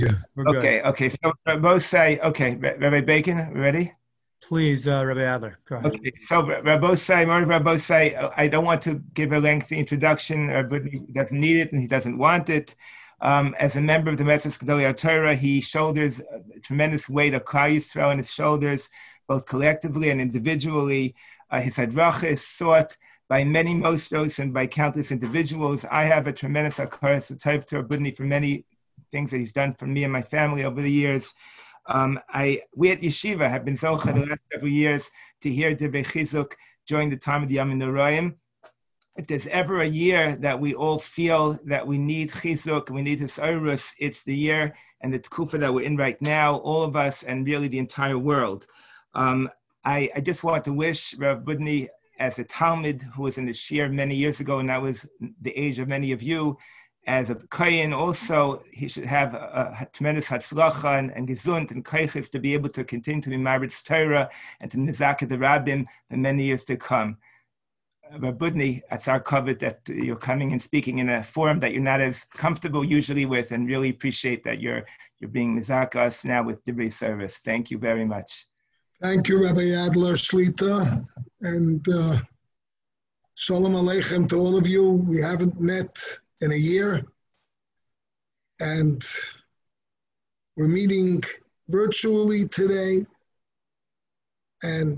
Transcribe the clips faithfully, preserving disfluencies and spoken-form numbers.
Yeah. We're good. Okay, okay. So both say, okay, Rabbi Bacon, ready? Please, uh, Rabbi Adler, go ahead. Okay, so Rabbi say, Rabbi say, I don't want to give a lengthy introduction, but he doesn't need it and he doesn't want it. Um, as a member of the Metzos Gedolei Torah, he shoulders a tremendous weight of Klal Yisrael on his shoulders, both collectively and individually. Uh, his hadracha is sought by many mostos and by countless individuals. I have a tremendous hakaras tov to Rabbi for many things that he's done for me and my family over the years. Um, I we at Yeshiva have been zocha the last several years to hear Divrei Chizuk during the time of the Yom Noraim. If there's ever a year that we all feel that we need Chizuk, we need Hisaurus, it's the year and the Tkufa that we're in right now, all of us and really the entire world. Um, I, I just want to wish Rav Budny, as a Talmud who was in the Shir many years ago, and that was the age of many of you, as a Kohen also, he should have a, a tremendous hatzlacha and, and gesund and kaiches to be able to continue to be Maritz Torah and to nizaka the rabbim for many years to come. Rabbi Budny, it's our covet that you're coming and speaking in a forum that you're not as comfortable usually with, and really appreciate that you're you're being nizaka us now with Divrei service. Thank you very much. Thank you, Rabbi Adler Shlita, and uh, Shalom Aleichem to all of you. We haven't met in a year, and we're meeting virtually today, and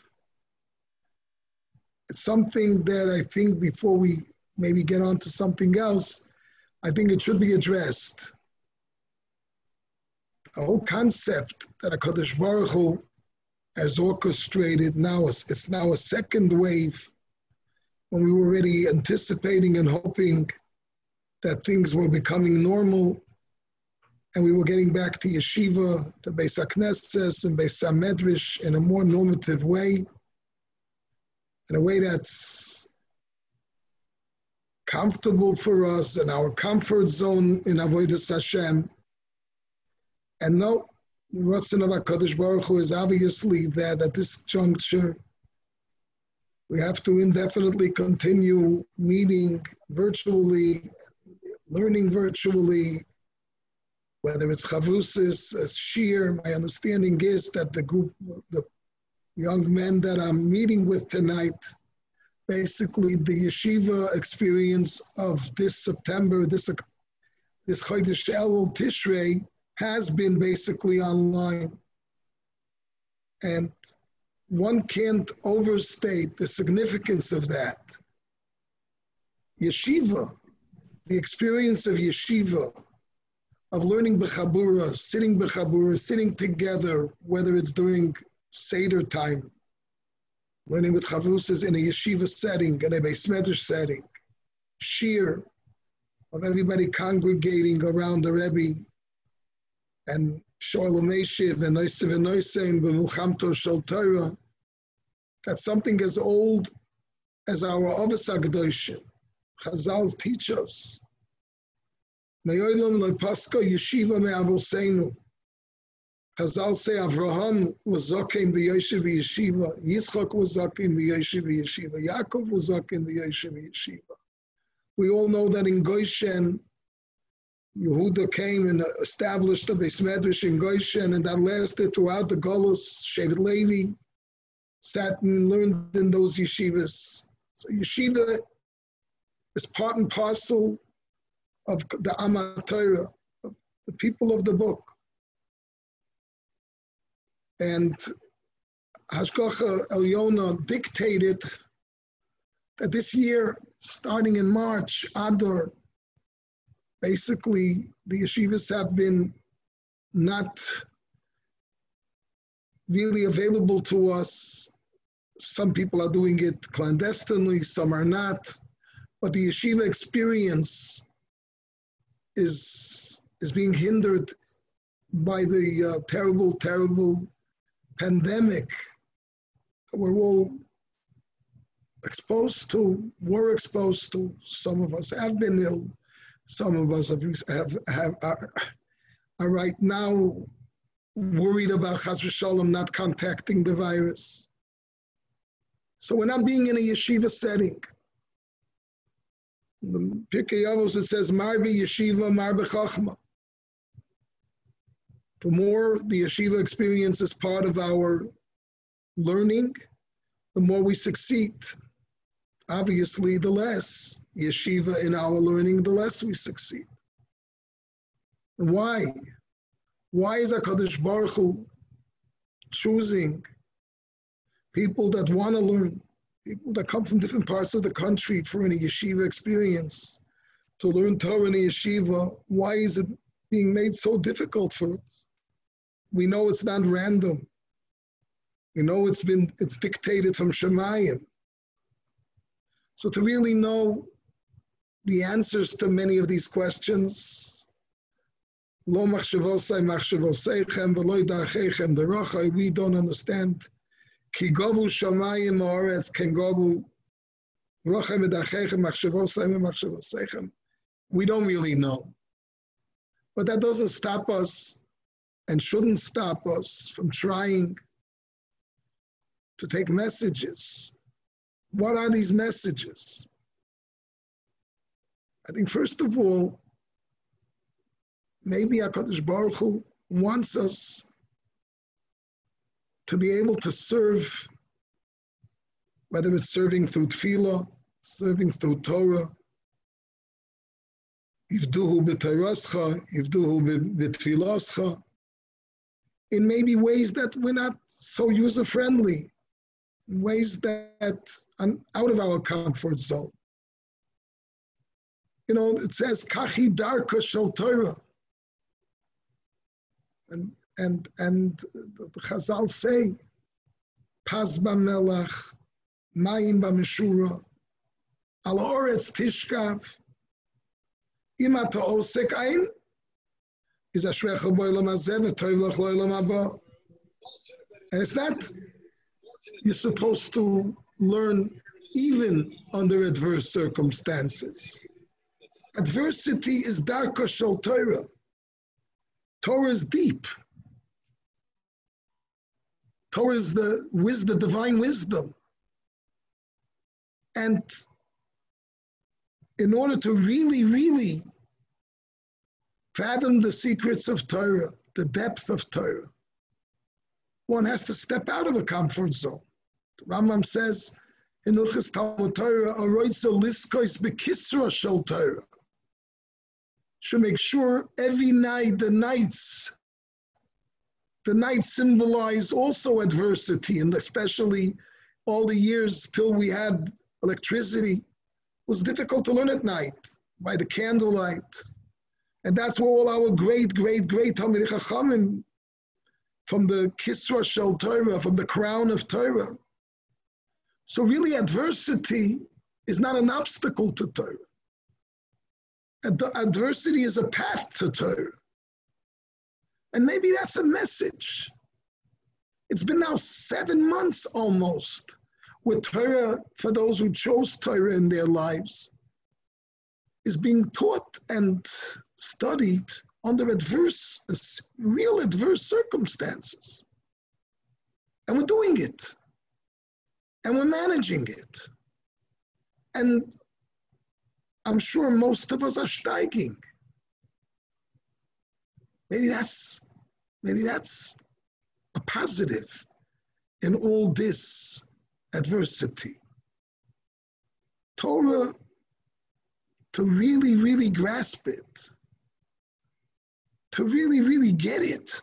it's something that I think before we maybe get on to something else, I think it should be addressed. The whole concept that HaKadosh Baruch Hu has orchestrated now, it's now a second wave, when we were already anticipating and hoping that things were becoming normal, and we were getting back to yeshiva, to Beis HaKnesses and Beis HaMedrash in a more normative way, in a way that's comfortable for us in our comfort zone in Avodas Hashem. And no, the Ratzon of HaKadosh Baruch Hu is obviously that at this juncture, we have to indefinitely continue meeting virtually, learning virtually, whether it's Chavrusis, as Shir. My understanding is that the group, the young men that I'm meeting with tonight, basically the yeshiva experience of this September, this this Chodesh Elul Tishrei, has been basically online. And one can't overstate the significance of that. Yeshiva, the experience of yeshiva, of learning b'chabura, sitting b'chabura, sitting together, whether it's during Seder time, learning with chavrusas in a yeshiva setting, in a Beis Medrash setting, shir, of everybody congregating around the Rebbe, and Sholem Eshiv and Noisev and Noisein b'milchamto shel Torah. That's something as old as our Avos HaKadoshim. Chazal teach us. Me'olam lo paska yeshiva me'avoseinu. Chazal say Avraham was zaken v'yoshev v'yeshiva. Yitzchak was zaken v'yoshev v'yeshiva. Yaakov was zaken v'yoshev v'yeshiva. We all know that in Goshen, Yehuda came and established a Beis Medrash in Goshen, and that lasted throughout the Golus. Shevet Levi sat and learned in those yeshivas. So yeshiva is part and parcel of the Am Torah, of the people of the book. And Hashgacha Elyona dictated that this year, starting in March, Adar, basically the yeshivas have been not really available to us. Some people are doing it clandestinely, some are not. But the yeshiva experience is, is being hindered by the uh, terrible, terrible pandemic we're all exposed to, were exposed to. Some of us have been ill. Some of us have, have, have are, are right now worried about Chas v'Shalom not contacting the virus. So we're not being in a yeshiva setting. In the Pirkei Avos it says, Marbe Yeshiva, Marbe Chachma. The more the yeshiva experience is part of our learning, the more we succeed. Obviously, the less yeshiva in our learning, the less we succeed. And why? Why is HaKadosh Baruch Hu choosing people that want to learn, people that come from different parts of the country for a yeshiva experience, to learn Torah in a yeshiva? Why is it being made so difficult for us? We know it's not random. We know it's been, it's dictated from Shemayim. So to really know the answers to many of these questions, Lo machshavosai machshavosechem v'lo darchechem derachai, we don't understand. Ki govu shamayim ha'aretz ken govu rachem v'darchechem machshavosai v'machshavosechem. We don't really know. But that doesn't stop us and shouldn't stop us from trying to take messages. What are these messages? I think first of all, maybe HaKadosh Baruch Hu wants us to be able to serve, whether it's serving through tefillah, serving through Torah, Yivduhu b'Torascha, Yivduhu b'Tfilascha, in maybe ways that we're not so user-friendly, in ways that are out of our comfort zone. You know, it says, Kachi darka shel Torah. And, and, and the Chazal say, Paz b'melach, mayim b'meshura, al ha'oretz tishkav, im ata osek ein, is ashrecha b'olam hazeh v'tov lach l'olam haba. And it's not, you're supposed to learn even under adverse circumstances. Adversity is darka shel Torah. Torah is deep. Torah is the wisdom, the divine wisdom. And in order to really, really fathom the secrets of Torah, the depth of Torah, one has to step out of a comfort zone. The Rambam says in Ilchis Talmud Torah, "Aroitza liskois bekisra shel Torah." Should make sure every night, the nights, the nights symbolize also adversity, and especially all the years till we had electricity, it was difficult to learn at night by the candlelight. And that's where all our great, great, great Talmidei Chachamim, from the Kisra Shel Torah, from the crown of Torah. So really adversity is not an obstacle to Torah. Ad- adversity is a path to Torah. And maybe that's a message. It's been now seven months almost where Torah, for those who chose Torah in their lives, is being taught and studied under adverse, real adverse circumstances. And we're doing it. And we're managing it. And I'm sure most of us are steiging. Maybe that's, maybe that's a positive in all this adversity. Torah, to really, really grasp it, to really, really get it,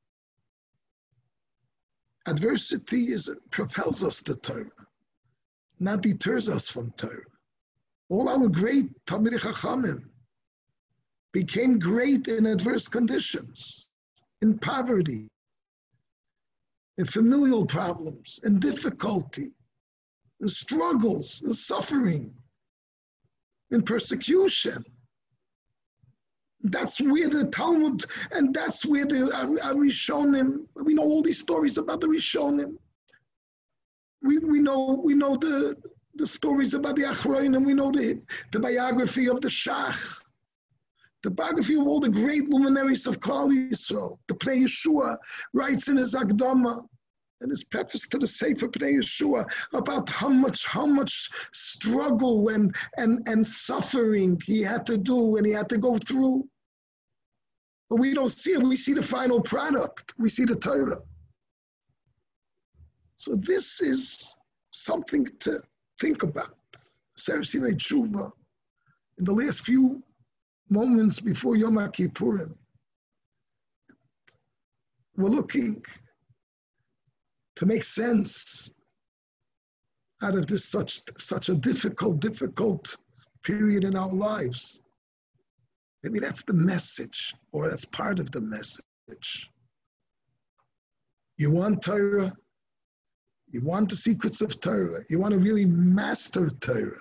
adversity is, propels us to Torah, not deters us from Torah. All our great Talmidei Chachamim became great in adverse conditions, in poverty, in familial problems, in difficulty, in struggles, in suffering, in persecution. That's where the Talmud, and that's where the Rishonim, we know all these stories about the Rishonim. We, we know we know the, the stories about the Achronim, and we know the, the biography of the Shach, the biography of all the great luminaries of Klal Yisrael. The Pnei Yeshua writes in his Akdama, and his preface to the Sefer Pnei Yeshua, about how much, how much struggle and, and, and suffering he had to do and he had to go through. but we don't see it. We see the final product. We see the Torah. So this is something to think about. Sarasine Tshuva, in the last few moments before Yom Kippurim, we're looking to make sense out of this such, such a difficult, difficult period in our lives. Maybe that's the message, or that's part of the message. You want Torah, you want the secrets of Torah, you want to really master Torah.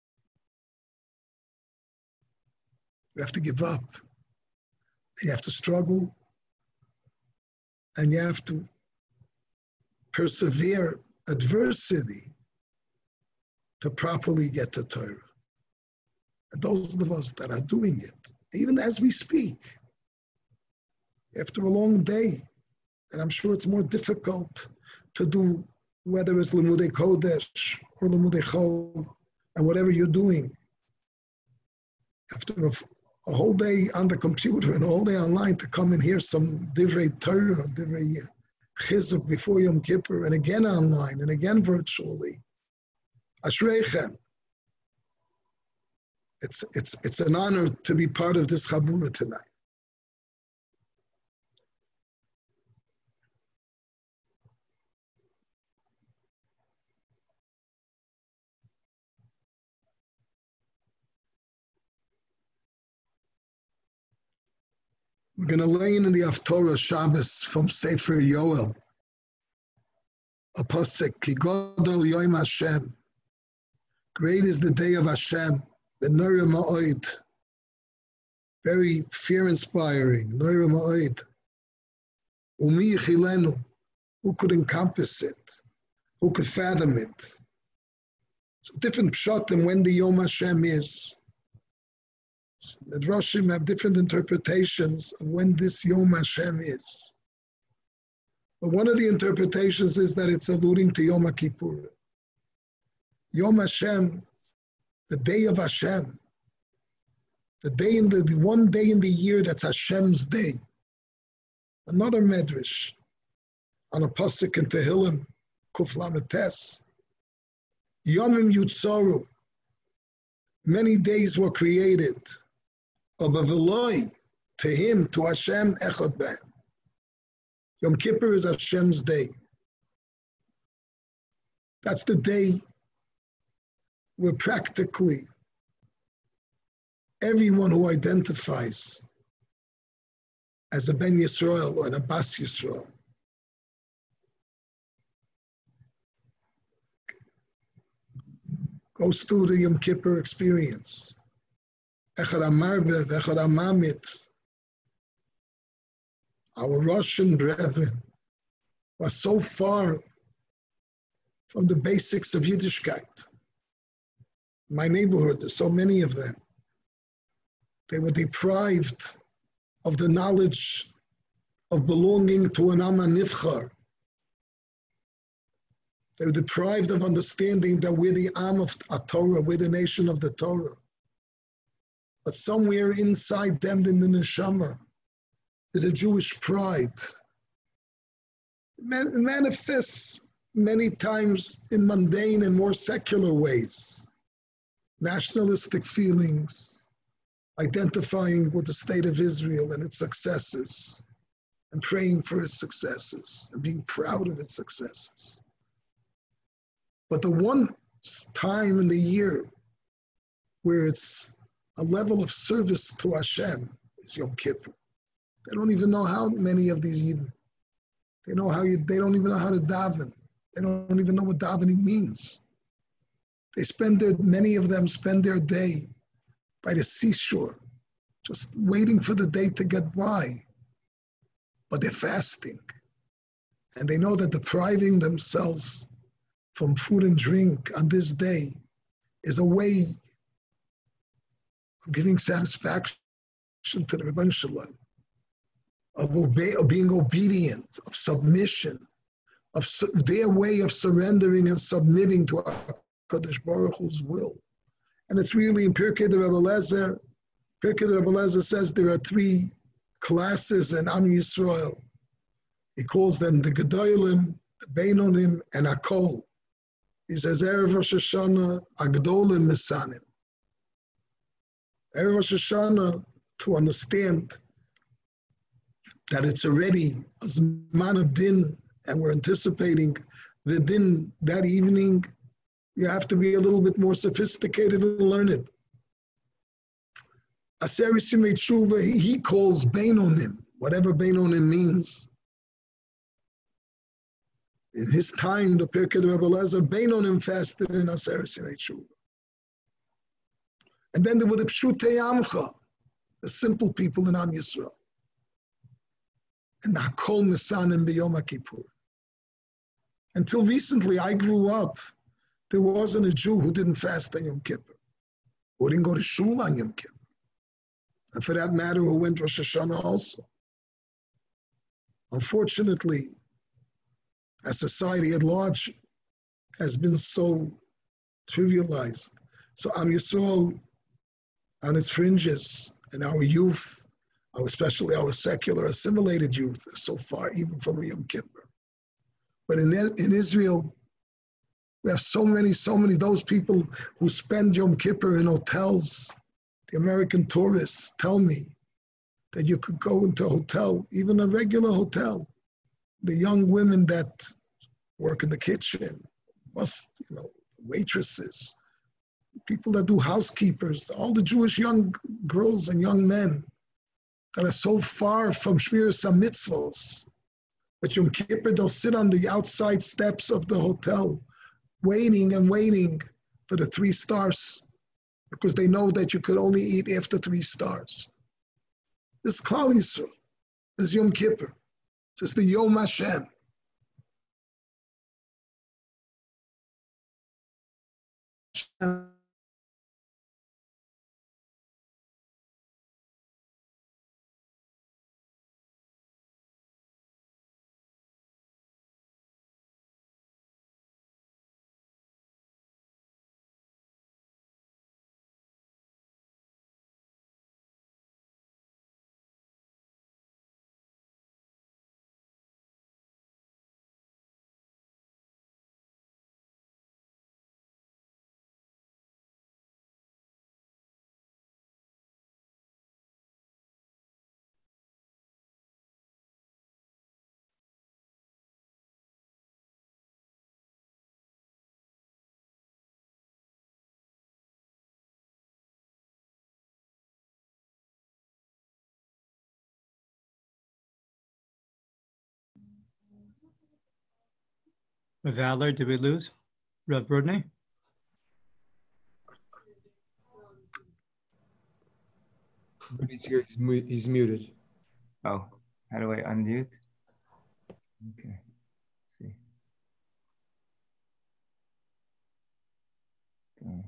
You have to give up. You have to struggle, and you have to persevere adversity to properly get to Torah. And those of us that are doing it, even as we speak, after a long day, and I'm sure it's more difficult to do, whether it's Limudei Kodesh or Limudei Chol, and whatever you're doing, after a, a whole day on the computer and a whole day online, to come and hear some Divrei Torah, Divrei Chizuk before Yom Kippur, and again online, and again virtually. Ashreichem. It's, it's, it's an honor to be part of this Chabura tonight. We're going to lay in the Haftorah Shabbos from Sefer Yoel, a pasuk, Ki Godol Yom Hashem. Great is the day of Hashem, B'Noira Ma'od. Very fear-inspiring, Noira Ma'od. Umi Yichilenu, who could encompass it? Who could fathom it? So different pshatim when the Yom Hashem is. Midrashim have different interpretations of when this Yom Hashem is. But one of the interpretations is that it's alluding to Yom Kippur. Yom Hashem, the day of Hashem, the day in the, the one day in the year that's Hashem's day. Another medrash on a pasuk in Tehillim, Kuf Lamed Tes. Yomim Yutzaru, many days were created. Abaviloi, to him, to Hashem, Echad Ben. Yom Kippur is Hashem's day. That's the day where practically everyone who identifies as a Ben Yisrael or an Abbas Yisrael goes through the Yom Kippur experience. Echad HaMarbev, Echad HaMamit, our Russian brethren, were so far from the basics of Yiddishkeit. My neighborhood, there's so many of them. They were deprived of the knowledge of belonging to an Am HaNivchar. They were deprived of understanding that we're the Am of Torah, we're the nation of the Torah. But somewhere inside them in the neshama is a Jewish pride. It manifests many times in mundane and more secular ways. Nationalistic feelings, identifying with the state of Israel and its successes, and praying for its successes, and being proud of its successes. But the one time in the year where it's a level of service to Hashem is Yom Kippur. They don't even know how many of these Yidden. They know how you, they don't even know how to daven. They don't even know what davening means. They spend their, many of them spend their day by the seashore, just waiting for the day to get by. But they're fasting. And they know that depriving themselves from food and drink on this day is a way of giving satisfaction to the Rebbeinu Shalom, of, obey, of being obedient, of submission, of su- their way of surrendering and submitting to our Kadosh Baruch Hu's will. And it's really in Pirkei the Rebbe Lezer, Pirkei the Rebbe Lezer says there are three classes in Am Yisrael. He calls them the Gedolim, the Beinonim, and Akol. He says, Erev Rosh Hashanah, Agdolim Misanim. Erev Rosh Hashanah, to understand that it's already a Zman of Din, and we're anticipating the Din that evening, you have to be a little bit more sophisticated and learn it. Aseri Simei Tshuva, he calls Beinonim, whatever Beinonim means. In his time, the Pirkei of Rebbe Eliezer, Beinonim fasted in Aseri Simei Tshuva. And then there were the Pshutei Amcha, the simple people in Am Yisrael. And Hakol Misanim B'Yom HaKippur. Until recently, I grew up, there wasn't a Jew who didn't fast on Yom Kippur, who didn't go to shul on Yom Kippur. And for that matter, who went Rosh Hashanah also. Unfortunately, as society at large has been so trivialized, so Am Yisrael on its fringes and our youth, our, especially our secular assimilated youth, is so far even from Yom Kippur. But in, in Israel, we have so many, so many, those people who spend Yom Kippur in hotels. The American tourists tell me that you could go into a hotel, even a regular hotel. The young women that work in the kitchen, must, you know, waitresses, people that do housekeepers, all the Jewish young girls and young men that are so far from Shmiras HaMitzvos. But Yom Kippur, they'll sit on the outside steps of the hotel, waiting and waiting for the three stars, because they know that you could only eat after three stars. This Klal Yisrael, this Yom Kippur, just the Yom Hashem. Valor, did we lose? Rev Brodney? He's here, he's, mu he's muted. Oh, how do I unmute? Okay, let's see. Okay.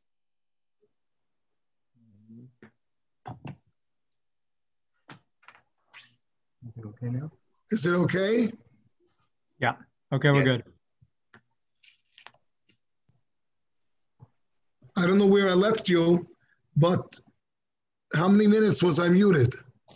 Is it okay now? Is it okay? Yeah. Okay, we're Yes. good. I don't know where I left you, but how many minutes was I muted?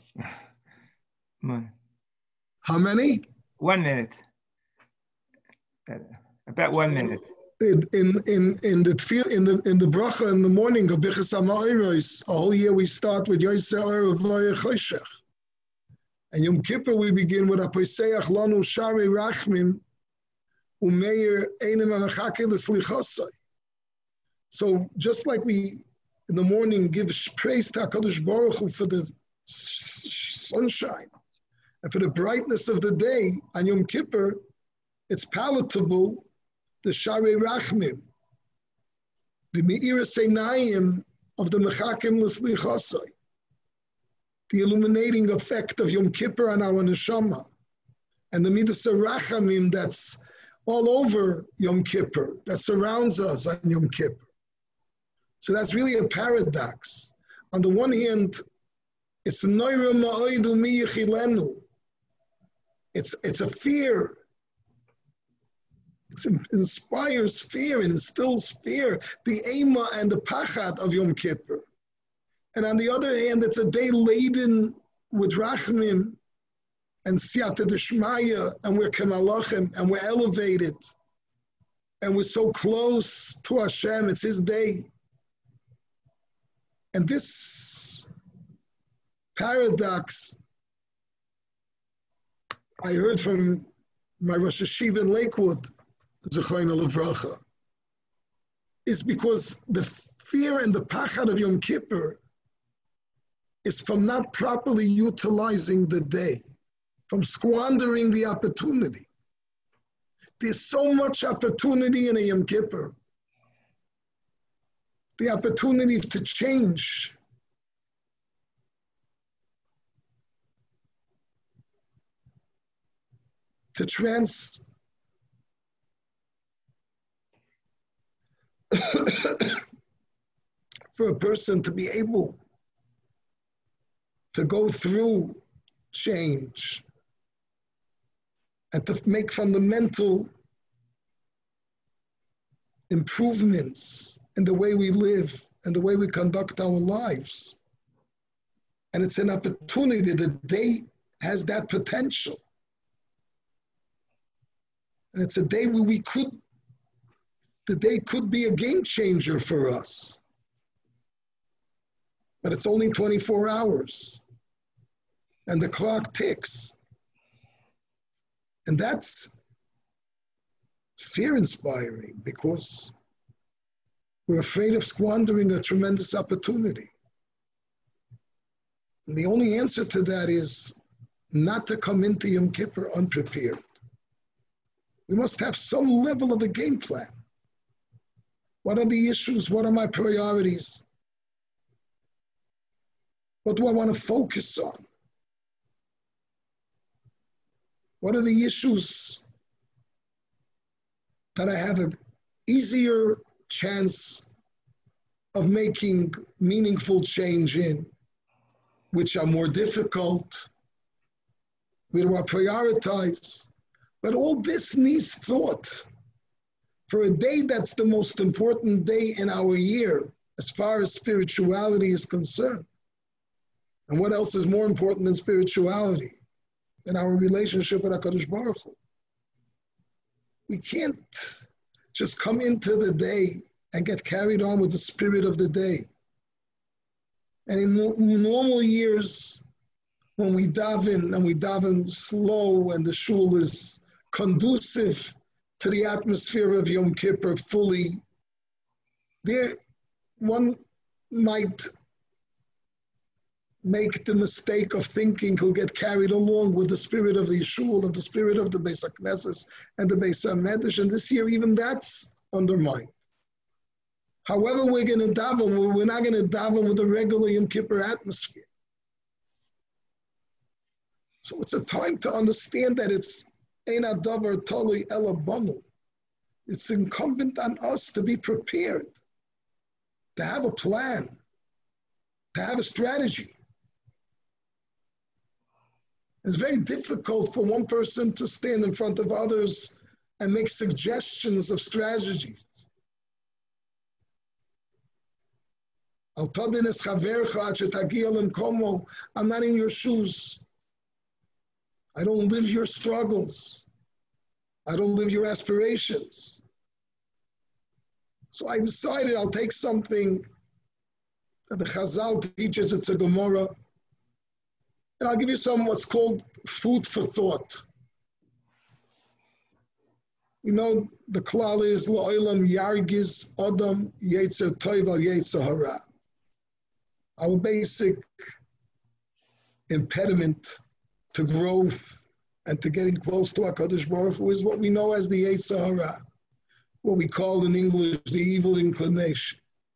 One, How many? one minute. Uh, About one minute. In in in in the tefillah, in the in the bracha in the morning of Bichas HaMa'oros, a whole year we start with Yosei Or V'Yeh Choshech, and Yom Kippur we begin with Aposeach Lanu Shari Rachmin Umeir Einem HaMechake L'Slichosai. So just like we in the morning give praise to HaKadosh Baruch Hu for the sunshine and for the brightness of the day, on Yom Kippur, it's palatable, the Shari Rachmim, the Me'iras Einayim of the Mechakim L'Slichosai, the illuminating effect of Yom Kippur on our neshama, and the Midas Rachamim that's all over Yom Kippur, that surrounds us on Yom Kippur. So that's really a paradox. On the one hand, it's Noira Ma'oidu Mi Yechilenu. It's it's a fear. It's, it inspires fear and instills fear, the Ema and the Pachad of Yom Kippur. And on the other hand, it's a day laden with Rachmin and Siyata Deshmaya, and we're Kemalachim, and we're elevated, and we're so close to Hashem. It's His day. And this paradox I heard from my Rosh Hashiva in Lakewood, Zechayna Levracha, is because the fear and the pachad of Yom Kippur is from not properly utilizing the day, from squandering the opportunity. There's so much opportunity in a Yom Kippur. The opportunity to change. To trans for a person to be able to go through change and to make fundamental improvements in the way we live and the way we conduct our lives. And it's an opportunity. The day has that potential. And it's a day where we could, the day could be a game changer for us. But it's only twenty-four hours. And the clock ticks. And that's fear-inspiring because we're afraid of squandering a tremendous opportunity. And the only answer to that is not to come into Yom Kippur unprepared. We must have some level of a game plan. What are the issues? What are my priorities? What do I want to focus on? What are the issues that I have an easier chance of making meaningful change in, which are more difficult? Where do I prioritize? But all this needs thought. For a day that's the most important day in our year, as far as spirituality is concerned. And what else is more important than spirituality? Than our relationship with HaKadosh Baruch Hu. We can't just come into the day and get carried on with the spirit of the day. And in, no, in normal years, when we daven and we daven slow and the shul is conducive to the atmosphere of Yom Kippur fully, there one might make the mistake of thinking he'll get carried along with the spirit of the shul, of the spirit of the Beis HaKnesses and the Beis HaMedrash, and this year even that's undermined. However, we're going to daven, we're not going to daven with the regular Yom Kippur atmosphere. So it's a time to understand that it's Ein Adavar Tolui Ela Banu. It's incumbent on us to be prepared, to have a plan, to have a strategy. It's very difficult for one person to stand in front of others and make suggestions of strategies. I'm not in your shoes. I don't live your struggles. I don't live your aspirations. So I decided I'll take something that the Chazal teaches, it's a Gemara, and I'll give you some what's called food for thought. You know, the klal is La'olam Yargiz Adam Yetzer Tov Al Yetzer Hara. Our basic impediment to growth and to getting close to HaKadosh Baruch Hu is what we know as the Yetzer Hara, what we call in English the evil inclination.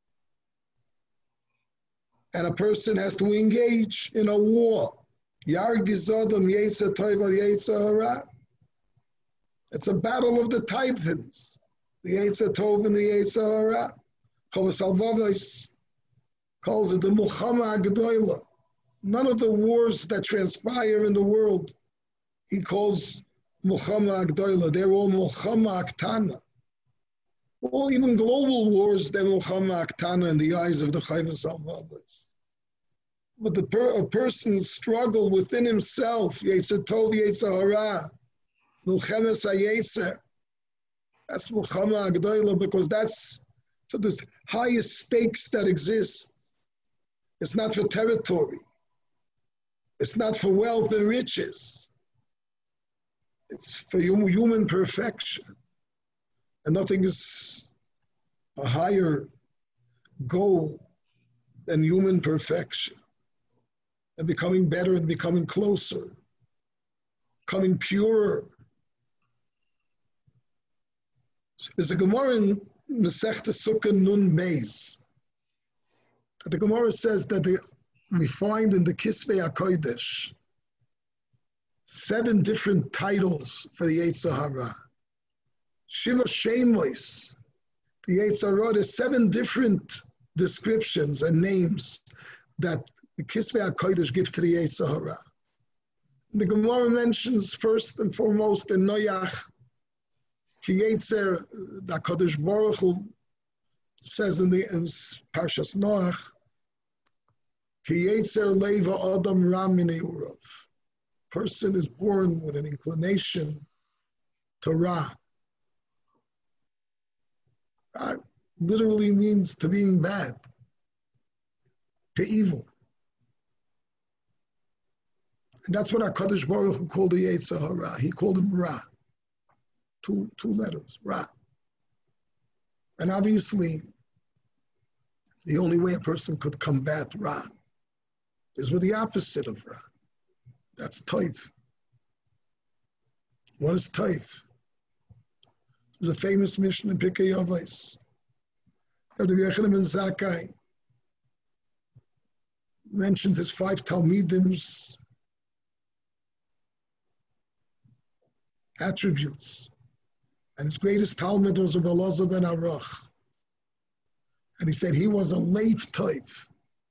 And a person has to engage in a war. Yargiz Adam Yetzer Tov Al Yetzer Hara. It's a battle of the titans, the Yetzer Tov and the Yetzer Hara. Chovos HaLevavos calls it the Mulchama Agdoila. None of the wars that transpire in the world, he calls Mulchama Agdoila. They're all Mulchama Aktana. All even global wars, they're Mulchama Aktana in the eyes of the Chovos HaLevavos. but the per, a person's struggle within himself, Yetzer Tov, Yetzer Hara, Milchemes HaYetzer, that's Milchama Agdoila, because that's for the highest stakes that exist. It's not for territory. It's not for wealth and riches. It's for human perfection. And nothing is a higher goal than human perfection. And becoming better and becoming closer. Becoming purer. There's a Gemara in Masechta Sukkah Nun Beis. The Gemara says that the, we find in the Kisvei HaKodesh seven different titles for the Yetzer Hara. Shiva Shemos, the Yetzer Hara, there's seven different descriptions and names that the Kisvei HaKodesh give to the Yetzer Hara. The Gemara mentions first and foremost in Noach, Ki Yetzer, the HaKadosh Baruch Hu says in the in Parshas Noach, Ki Yetzer Leva Adam Ra Minei Urav. Person is born with an inclination to Ra. Ra literally means to being bad, to evil. And that's what HaKadosh Baruch Hu called the Yetzer Hara. He called him Ra. Two, two letters, Ra. And obviously, the only way a person could combat Ra is with the opposite of Ra. That's Toiv. What is Toiv? There's a famous mission in Pirkei Avos. Rabbi Yochanan ben Zakkai mentioned his five Talmidim's attributes. And his greatest Talmud was Rabbi Elazar ben Aruch. And he said he was a Leiv Toiv.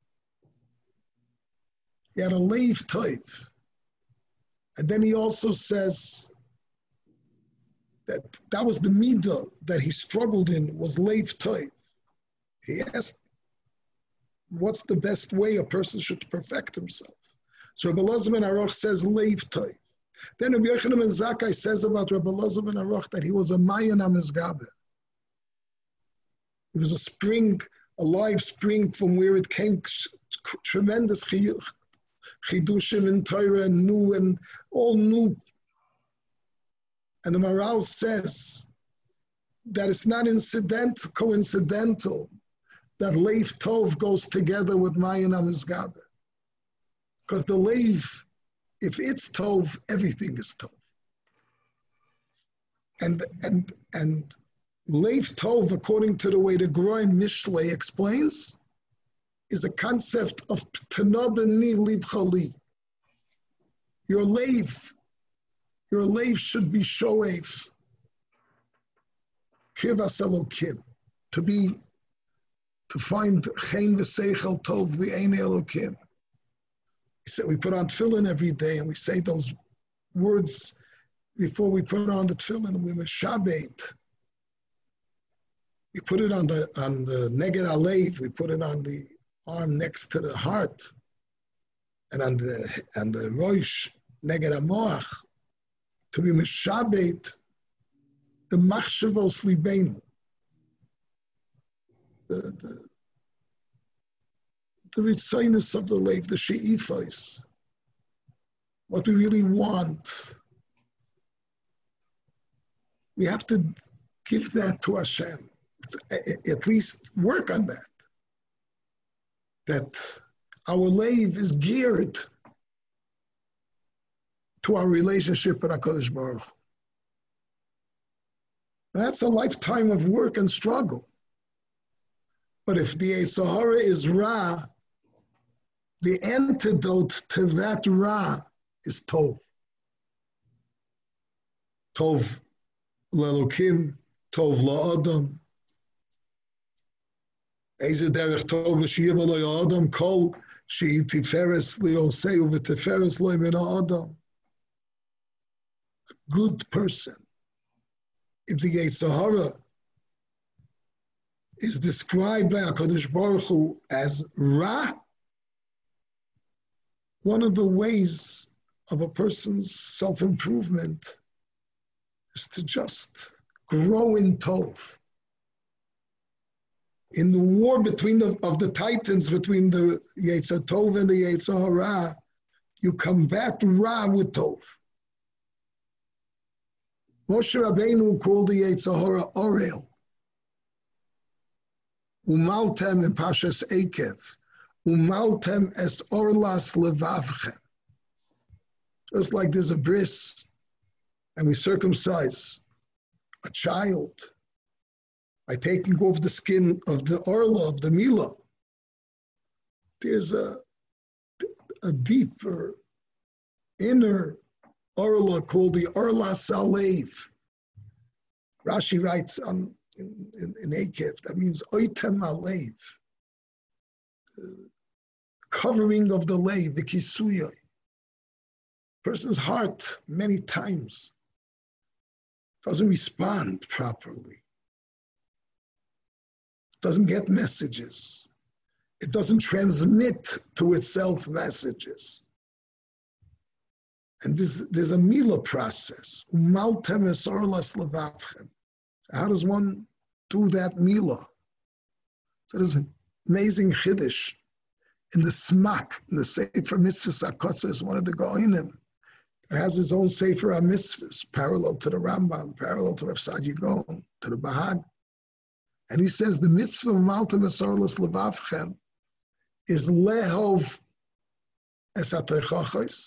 He had a Leiv Toiv. And then he also says that that was the midah that he struggled in, was Leiv Toiv. He asked, what's the best way a person should perfect himself? So Rabbi Elazar ben Aruch says Leiv Toiv. Then Rabbi Yochanan ben Zakkai says about Rabbi Elazar ben Aruch that he was a Mayan HaMizgaber. It was a spring, a live spring from where it came tremendous chidushim in Torah and new and all new. And the Maral says that it's not incident, coincidental that Leiv Tov goes together with Mayan HaMizgaber. Because the Leiv, if it's Tov, everything is Tov. And and and Leiv Tov, according to the way the Groim Mishlei explains, is a concept of Tana b'ni libcha li. Your Leiv, your Leiv should be shoev, kivas elokim, to be, to find chen v'seichel tov v'ein elokim. We say we put on tefillin every day, and we say those words before we put on the tefillin, and we meshabet. We put it on the on the neged alev. We put it on the arm next to the heart, and on the and the rosh neged hamoach, to be meshabet the machshavos libeinu, the the the ritzoynus of the leiv, the she'ifos, what we really want. We have to give that to Hashem. At least work on that. That our leiv is geared to our relationship with HaKadosh Baruch Hu. That's a lifetime of work and struggle. But if the Yetzer Hara is Ra, the antidote to that Ra is Tov. Tov le'elokim, Tov la'adam. Eze derech tov v'shiva lo adam kol she tiferes lioseu v'tiferes lo min adam. A good person, if the Yetzer Hara is described by HaKadosh Baruch Hu as Ra, one of the ways of a person's self-improvement is to just grow in Tov. In the war between the, of the titans, between the Yetzer Tov and the Yetzer Hara, you combat Ra with Tov. Moshe Rabbeinu called the Yetzer Hara Orel. Umaltem in Pashas Ekev. Umaltem es orlas levavchem. Just like there's a bris, and we circumcise a child by taking off the skin of the orla, of the mila. There's a, a deeper, inner orla called the orla salev. Rashi writes on in, in, in Ekev, that means oitem alev, covering of the leiv, the kisuyoi. Person's heart many times doesn't respond properly, doesn't get messages, it doesn't transmit to itself messages. And this, there's a mila process. Umaltem es orlas levavchem. How does one do that mila? So there's an amazing chiddush in the Smak, in the Sefer Mitzvahs HaKotzah, is one of the Goinim. It has his own Sefer HaMitzvahs, parallel to the Rambam, parallel to Rav Saadia Gaon, to the Bahag. And he says the mitzvah of Maltem es orlas levavchem is lehov es hatoichachos,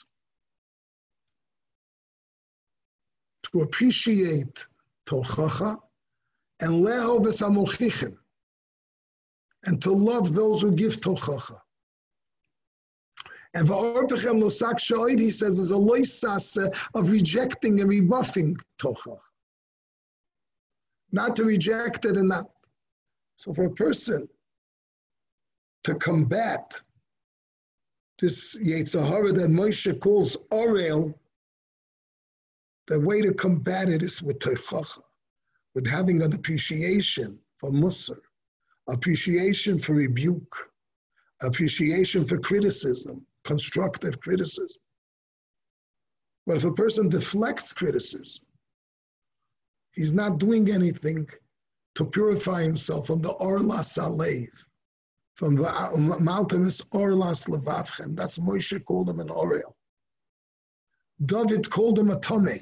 to appreciate tochacha, and lehov es hamochichim, and to love those who give tochacha. And va'orbechem losak shoid, he says, is a loisase of rejecting and rebuffing tochacha. Not to reject it and not. So for a person to combat this Yetzer Hara that Moshe calls Orel, the way to combat it is with tochacha, with having an appreciation for Musar, appreciation for rebuke, appreciation for criticism, constructive criticism. But if a person deflects criticism, he's not doing anything to purify himself from the Orlas Alev, from the Maltemis Orlas Levavchem. That's Moshe called him an Orel. David called him a Tomei.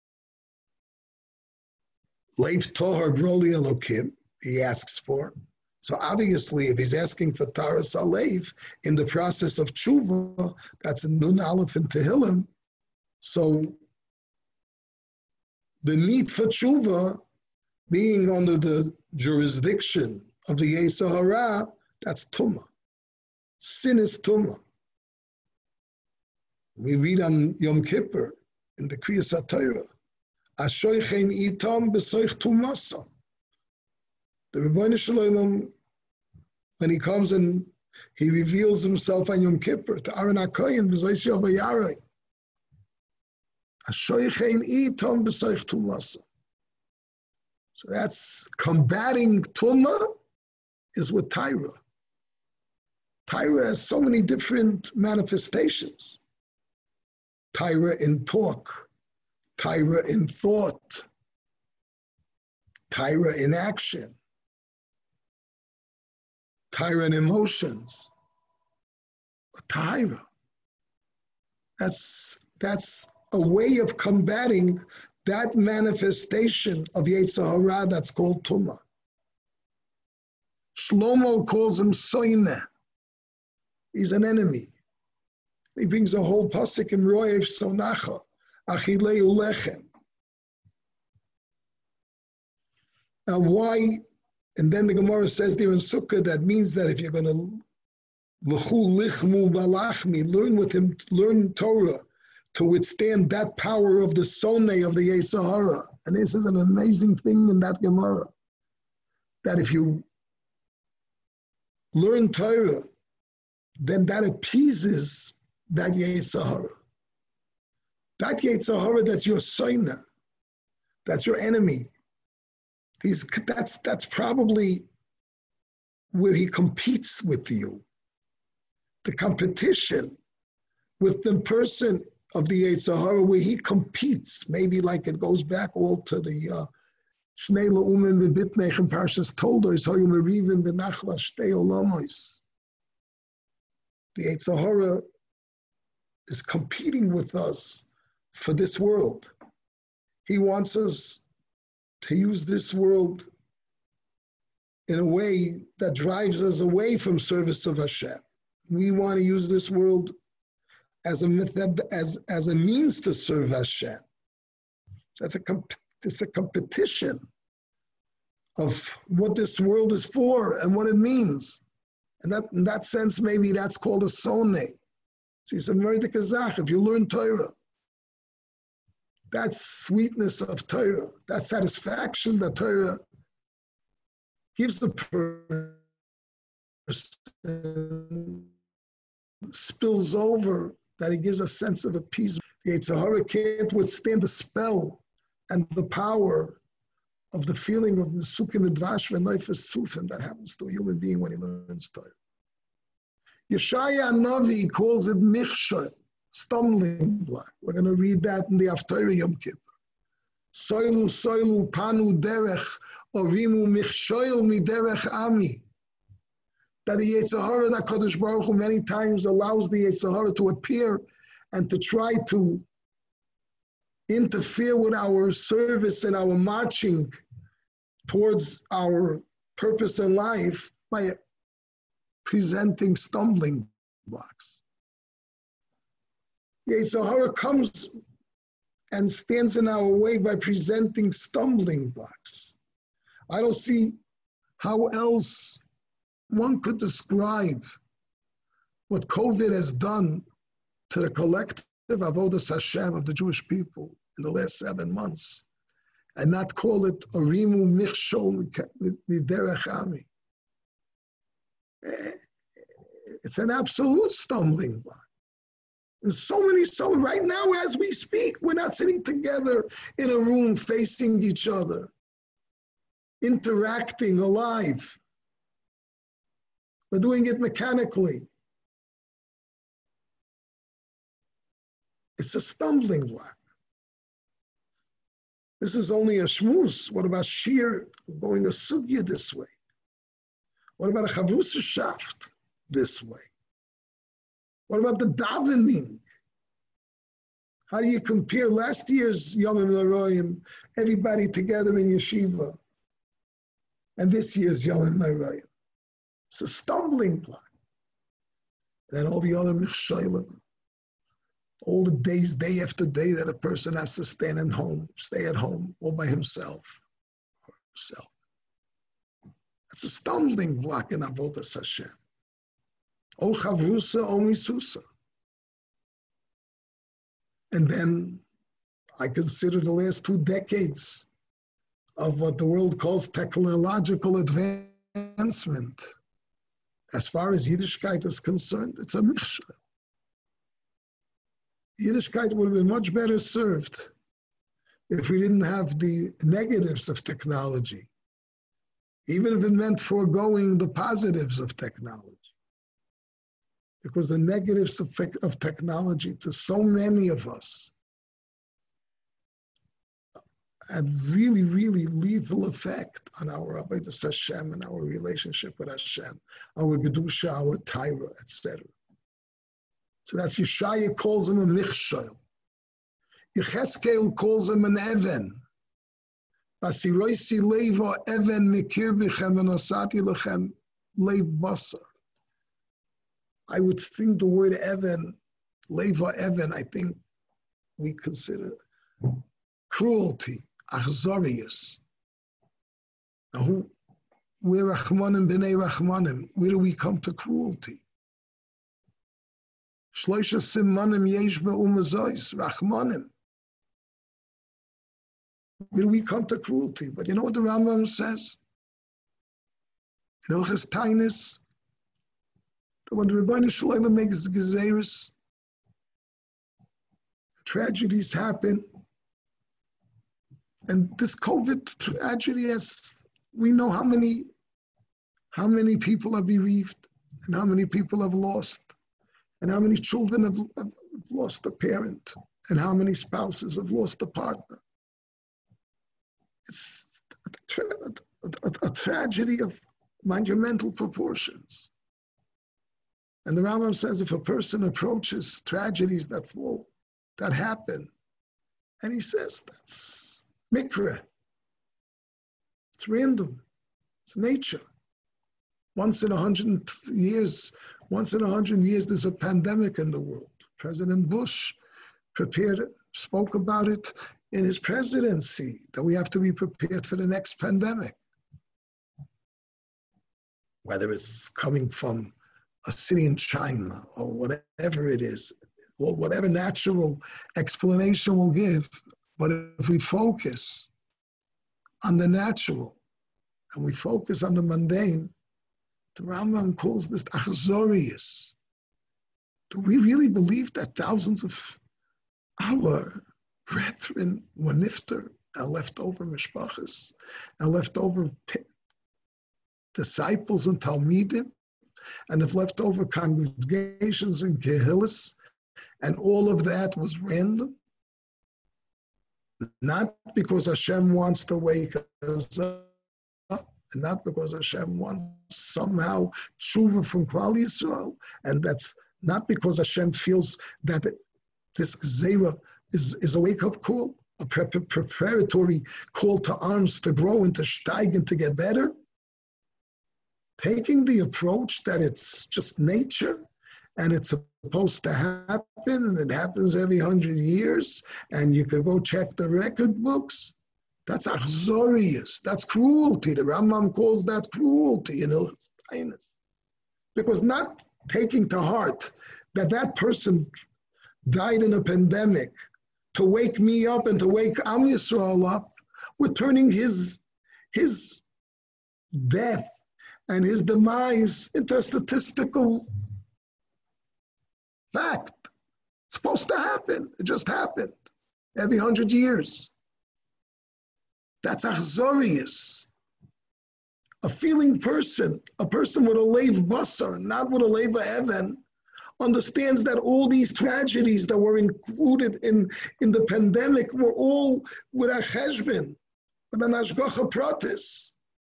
Leiv Tohar Broli Elokim, he asks for. So obviously, if he's asking for Taras Alev in the process of tshuva, that's a Nun Aleph in Tehillim. So the need for tshuva, being under the jurisdiction of the Yetzer Hara, that's Tumah. Sin is Tumah. We read on Yom Kippur in the Kriyas HaTorah, Ashoichein itam b'soich tumasam. The Rebbeinu Shalom, when he comes and he reveals himself on Yom Kippur to Aaron HaKohen, b'zois Yavayarei. Ashoichein itam b'soich tumasam. So that's combating Tumah is with Tyra. Tyra has so many different manifestations. Tyra in talk, Tyra in thought, Tyra in action, Tyra in emotions. Tyra. That's, that's a way of combating that manifestation of Yetzer Hara that's called Tumah. Shlomo calls him Soine. He's an enemy. He brings a whole pasuk in Roev Sonacha, Achilei Ulechem. Now why, and then the Gemara says there in Sukkah, that means that if you're going to L'chu lichmu balachmi, learn with him, learn Torah, to withstand that power of the Sonei of the Yetzer Hara. And this is an amazing thing in that Gemara, that if you learn Torah, then that appeases that Yetzer Hara. That Yetzer Hara, that's your Soina, that's your enemy. He's, that's, that's probably where he competes with you. The competition with the person of the Yetzer Hara where he competes, maybe like it goes back all to the uh, Shnei Leumen v'Bitnech in Parshas Toldos, Hoyu Merivim b'Nachla Shtei Olamos. The Yetzer Hara is competing with us for this world. He wants us to use this world in a way that drives us away from service of Hashem. We want to use this world as a method, as, as a means to serve Hashem. That's a comp- it's a competition of what this world is for and what it means. And that, in that sense, maybe that's called a sonne. So he's a murder kazach. If you learn Torah, that sweetness of Torah, that satisfaction that Torah gives a person, spills over, that it gives a sense of appeasement. The Yetzer Hara can't withstand the spell and the power of the feeling of Mesukim Midvash v'Noifes Sufim that happens to a human being when he learns Torah. Yeshaya Navi calls it Michshol, stumbling block. We're going to read that in the Haftarah Yom Kippur. Soilu, soilu, panu derech, orimu michshol miderech ami. That the Yetzer Hara, that Kadosh Baruch Hu many times allows the Yetzer Hara to appear and to try to interfere with our service and our marching towards our purpose in life by presenting stumbling blocks. The Yetzer Hara comes and stands in our way by presenting stumbling blocks. I don't see how else one could describe what COVID has done to the collective avodas Hashem of the Jewish people in the last seven months, and not call it Orimu Michshol Miderech Ami. It's an absolute stumbling block. There's so many, so right now as we speak, we're not sitting together in a room facing each other, interacting alive. We're doing it mechanically. It's a stumbling block. This is only a shmuz. What about shir going a sugya this way? What about a chavrusa shaft this way? What about the davening? How do you compare last year's Yomim L'Royim, everybody together in yeshiva, and this year's Yomim L'Royim? It's a stumbling block. And then all the other michsholim, all the days, day after day, that a person has to stand at home, stay at home, all by himself or herself. It's a stumbling block in avodas Hashem. O chavrusa, o misusa. And then I consider the last two decades of what the world calls technological advancement. As far as Yiddishkeit is concerned, it's a michshel. Yiddishkeit would have been much better served if we didn't have the negatives of technology, even if it meant foregoing the positives of technology. Because the negatives of, of technology to so many of us had really, really lethal effect on our avodas Hashem and our relationship with Hashem, our Gedusha, our Torah, et cetera. So that's Yeshaya calls him a michshol. Yecheskel calls him an even. Basiroisi leiva even mikir bichem v'nosati lechem leiv basar. I would think the word even, leiva even, I think we consider cruelty, achzarius. Now, who, we're Rachmanim b'nei Rachmanim. Where do we come to cruelty? Shloisha simanim yesh be'umazois, Rachmanim. Where do we come to cruelty? But you know what the Rambam says? In Hilchos Tainis, that when the Rebbeinu Shalom makes gezeirus, tragedies happen. And this COVID tragedy has, we know how many, how many people are bereaved and how many people have lost and how many children have, have have lost a parent and how many spouses have lost a partner. It's a, tra- a, a, a tragedy of monumental proportions. And the Rambam says if a person approaches tragedies that fall, that happen, and he says that's mikra, it's random, it's nature. Once in a hundred years, once in a hundred years, there's a pandemic in the world. President Bush prepared, spoke about it in his presidency, that we have to be prepared for the next pandemic. Whether it's coming from a city in China or whatever it is, or whatever natural explanation we'll give, but if we focus on the natural and we focus on the mundane, the Rambam calls this achzorius. Do we really believe that thousands of our brethren were nifter and left over mishpachas and left over disciples and talmidim and have left over congregations and kehillas, and all of that was random? Not because Hashem wants to wake us up, and not because Hashem wants somehow tshuva from Klal Yisrael, and that's not because Hashem feels that this gzeira is, is a wake-up call, a pre- preparatory call to arms to grow and to steig and to get better. Taking the approach that it's just nature and it's supposed to happen and it happens every hundred years and you could go check the record books, that's achzorius, that's cruelty. The Rambam calls that cruelty in Hilchos Tainis. Because not taking to heart that that person died in a pandemic to wake me up and to wake Am Yisrael up, we're turning his, his death and his demise into a statistical fact. It's supposed to happen. It just happened every hundred years. That's achzorius. A feeling person, a person with a leiv basar, not with a leiv even, understands that all these tragedies that were included in, in the pandemic were all with a cheshbon, with an hashgacha pratis.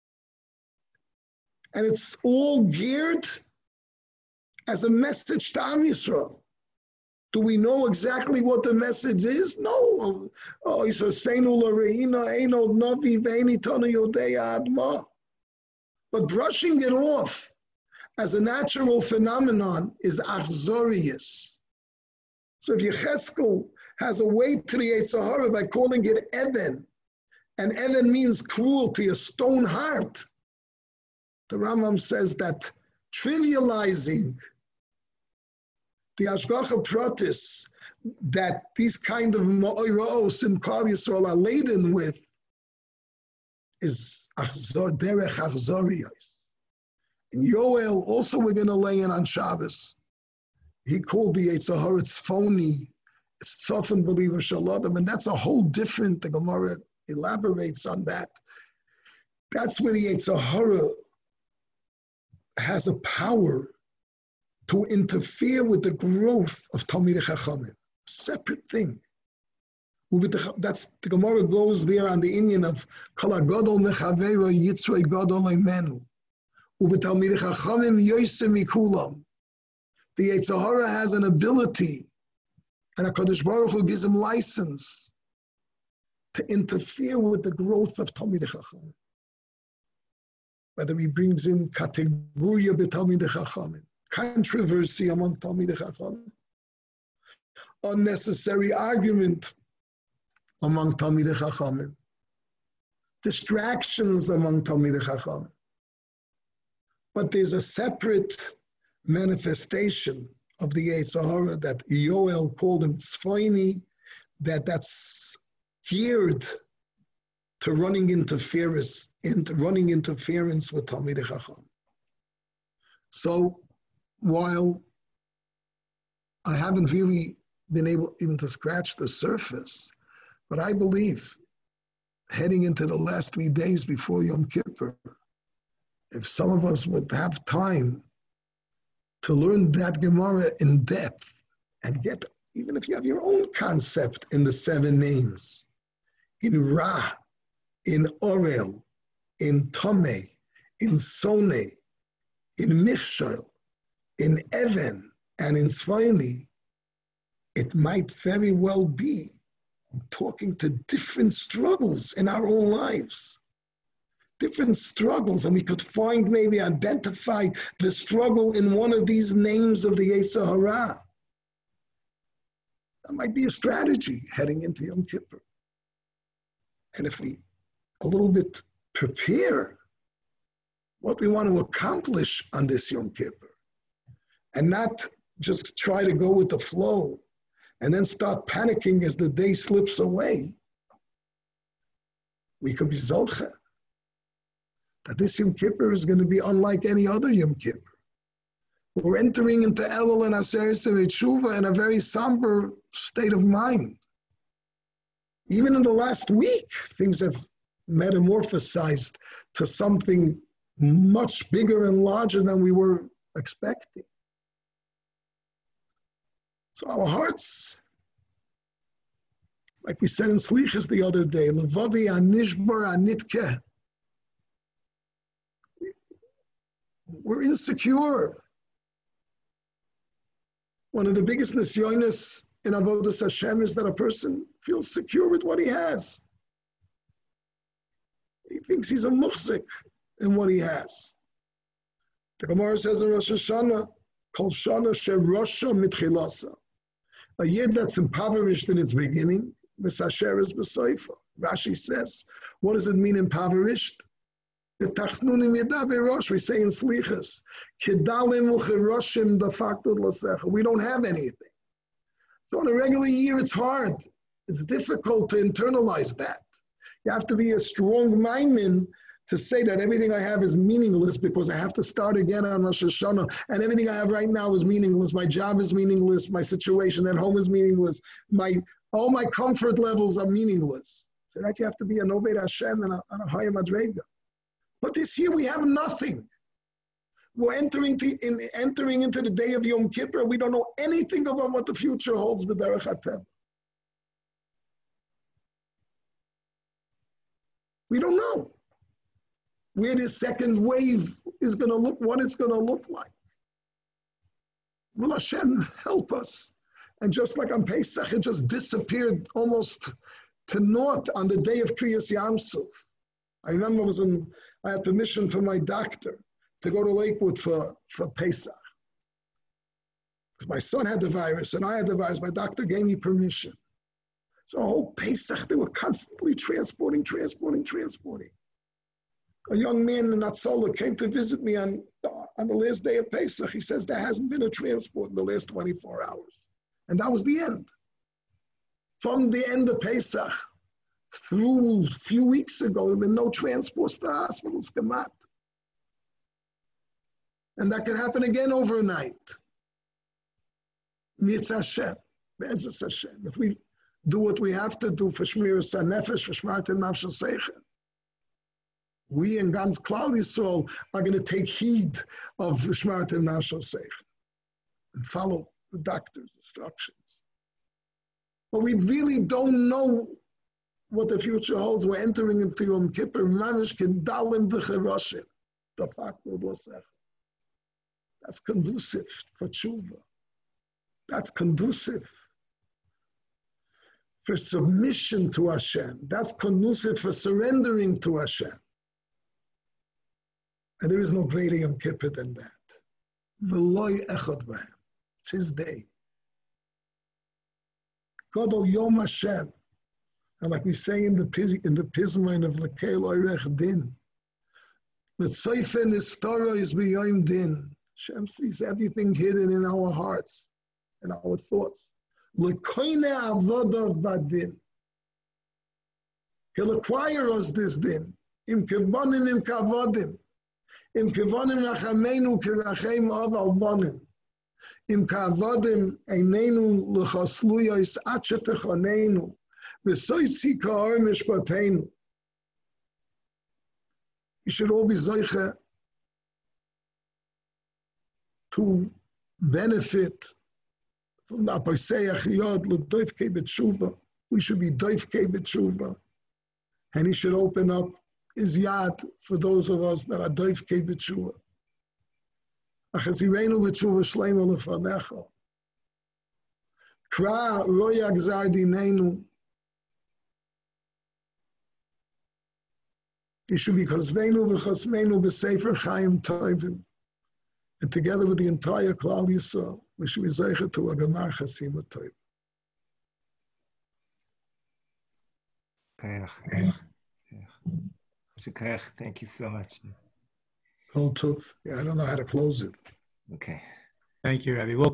And it's all geared as a message to Am Yisrael. Do we know exactly what the message is? No. Oh, he says, Seinu l'reina, eino navi ve'eni tonu yodeya adma. But brushing it off as a natural phenomenon is achzorius. So if Yecheskel has a weight to the Yetzer Hara by calling it Eden, and Eden means cruelty, a stone heart, the Rambam says that trivializing the Hashgacha Pratis that these kind of Ma'oros in Klal Yisrael are laden with is achzor, derech achzoriyos. In Yoel, also we're going to lay in on Shabbos. He called the Yetzer Hara tzfoni, it's tzofan believer shalodam, and that's a whole different, the Gemara elaborates on that. That's where the Yetzer Hara has a power to interfere with the growth of Talmidei Chachamim. Separate thing. That's the Gemara goes there on the Indian of Kol HaGadol Mechaveiro Yitzrei Gadol Eimenu. U'b'Talmidei Chachamim Yosem Mikulam. The Yetzer Hara has an ability, and HaKadosh Baruch Hu gives him license to interfere with the growth of Talmidei Chachamim. Whether he brings in kategoria b'Talmidei Chachamim, controversy among Talmidei Chachamim, unnecessary argument among Talmidei Chachamim, distractions among Talmidei Chachamim. But there's a separate manifestation of the Yetzer Hara that Yoel called him tzfoini, that that's geared to running interference, into running interference with Talmidei Chacham. So while I haven't really been able even to scratch the surface, but I believe heading into the last three days before Yom Kippur, if some of us would have time to learn that Gemara in depth and get even if you have your own concept in the seven names, in Ra, in Orel, in Tomei, in Sone, in Michshel, in Even, and in Tzvayni, it might very well be talking to different struggles in our own lives. Different struggles, and we could find, maybe identify the struggle in one of these names of the Yetzer Hara. That might be a strategy heading into Yom Kippur. And if we a little bit prepare what we want to accomplish on this Yom Kippur, and not just try to go with the flow, and then start panicking as the day slips away, we could be zoche that this Yom Kippur is going to be unlike any other Yom Kippur. We're entering into Elul and Aseret Tshuva in a very somber state of mind. Even in the last week, things have metamorphosized to something much bigger and larger than we were expecting. So our hearts, like we said in Slichas the other day, Levavi anishbar anitke. We're insecure. One of the biggest nisyonos in Avodas Hashem is that a person feels secure with what he has. He thinks he's a muhzik in what he has. The Gemara says in Rosh Hashanah, Kol Shana Sherosha Mitchilasa. A year that's impoverished in its beginning, Misasher is B'Seifa. Rashi says, what does it mean impoverished? The Tachnunim Yedabe Rosh, we say in Slichas, Kedalim Ucheroshim Dafaktud Lasecha. We don't have anything. So in a regular year, it's hard. It's difficult to internalize that. You have to be a strong mindman to say that everything I have is meaningless because I have to start again on Rosh Hashanah, and everything I have right now is meaningless. My job is meaningless. My situation at home is meaningless. My all my comfort levels are meaningless. So that you have to be an Obed Hashem and a, and a higher Madrega. But this year we have nothing. We're entering, to, in, entering into the day of Yom Kippur. We don't know anything about what the future holds with Derech HaTeva. We don't know where this second wave is going to look, what it's going to look like. Will Hashem help us? And just like on Pesach, it just disappeared almost to naught on the day of Kriyas Yam Suf. I remember I was in, I had permission from my doctor to go to Lakewood for, for Pesach. Because my son had the virus and I had the virus. My doctor gave me permission. So a whole Pesach, they were constantly transporting, transporting, transporting. A young man in Natzola came to visit me on, on the last day of Pesach. He says there hasn't been a transport in the last twenty-four hours. And that was the end. From the end of Pesach through a few weeks ago, there have been no transports to hospitals, Gamat. And that can happen again overnight. Mitzvah Hashem, Be'ezus Hashem. If we do what we have to do for Shmiras HaNefesh, for Shmartem Nafshel Seichen, we in Gans Klal Yisrael are going to take heed of Shmartem Nafshel Seichen and follow the doctor's instructions. But we really don't know what the future holds. We're entering into Yom Kippur, Mamish Kedalim V'Cheroshim, Dafaktud Lasecha. That's conducive for tshuva. That's conducive for submission to Hashem. That's conducive for surrendering to Hashem. And there is no greater Yom Kippur than that. V'loi echad b'hem. It's his day. Gadol Yom Hashem. And like we say in the in the Pismine of Lekel Oirech Din, L'tzoifen Istara is b'yom din. Hashem sees everything hidden in our hearts and our thoughts. L'koine avodav badin. He'll acquire us this din. Im kevonim im kavodim. Im kevonim rachameinu kirachem av albonim. Im kavodim einenu l'chasluyos atche techonenu. V'soitzi ka'or mishpateinu. We should all be zoiche to benefit from the Aposayach Yod L'Doifkei B'Tshuva. We should be Doifkei B'Tshuva. And he should open up his yad for those of us that are Doifkei B'Tshuva. Achazirenu B'Tshuva Shleima L'Fanecha. Kra Lo Yagzar Dinenu. It should be Chazvenu V'Chasmenu B'Sefer Chaim Tovim. And together with the entire Klal Yisrael, we should be Zeicher to a Gemar Chasima Tov. Thank you so much. Kol Tov. Yeah, I don't know how to close it. Okay. Thank you, Rabbi. We'll